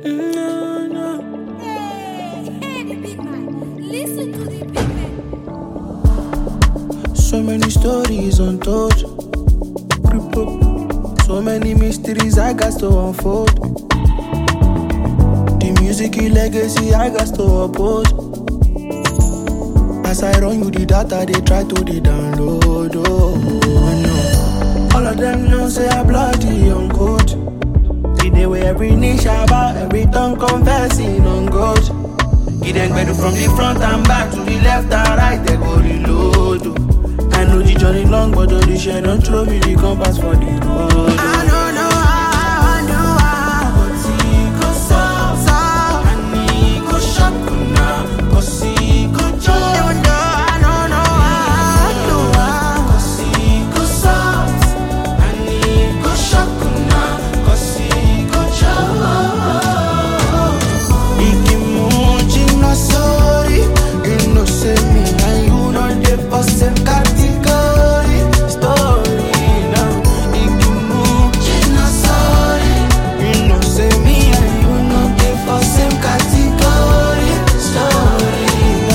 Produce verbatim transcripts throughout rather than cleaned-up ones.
No, no. Hey, hey, the big man. Listen to the big man. So many stories untold. So many mysteries I got to unfold. The music legacy I got to uphold. As I run you the data, they try to the download. Oh, no. All of them know say I bloody on code. The day where every knee shabba, every tongue confessing on God. It then better from the front and back to the left and right, they go reload. Oh. I know the journey long, but all the shit don't throw me the compass for the road. Oh. I don't know how, I know how, but he go so, so. And he go shock now, cause he go joy. Even though I don't know how, I know how, cause he go soft. And he go shock now, cause he go joy. Ikimuji no sorry, you know say me and you know the person category. Story now, Ikimuji no sorry, you know say me and you know the person category. Story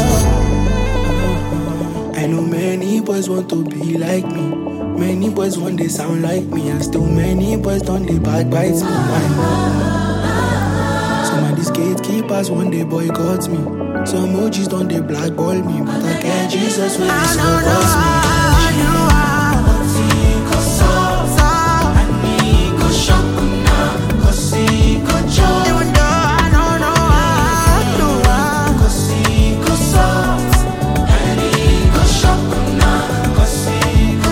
now. I know many boys want to be like me. Many boys want they sound like me, and still many boys don't they backbite me. I know. Some of these gatekeepers one day boycott me. Some O Gs don't they blackball me, but I can't Jesus when they support me. But he go so, and he go shock now, cause he go joy. Even though I don't know how, cause he go soft, and he go shock now, cause he go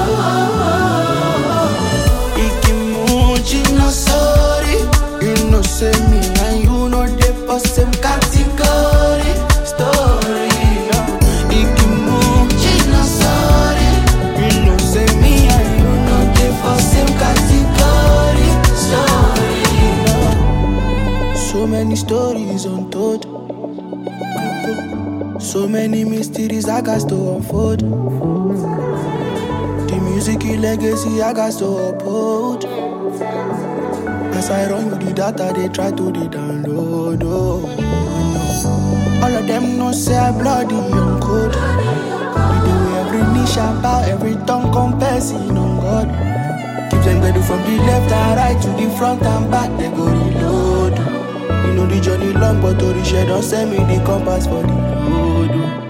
joy. Ikimuji no sorry, you know say me and you know the person category. Story now, Ikimuji no sorry, you know say me and you know the person category. Story now. So many stories untold. So many mysteries I got to unfold. The music legacy I got to uphold. As I run with the data, they try to the download. Oh, no. All of them know say I bloody on code. We do every niche about every tongue confessing on God. Keep them ready from the left and right to the front and back, they go reload. You know the journey long, but all the shit don't send me the compass for the road.